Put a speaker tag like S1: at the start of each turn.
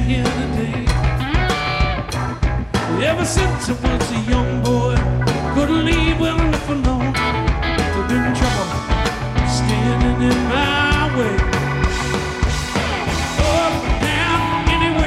S1: here today. Ever since I was a young boy, couldn't leave well enough alone.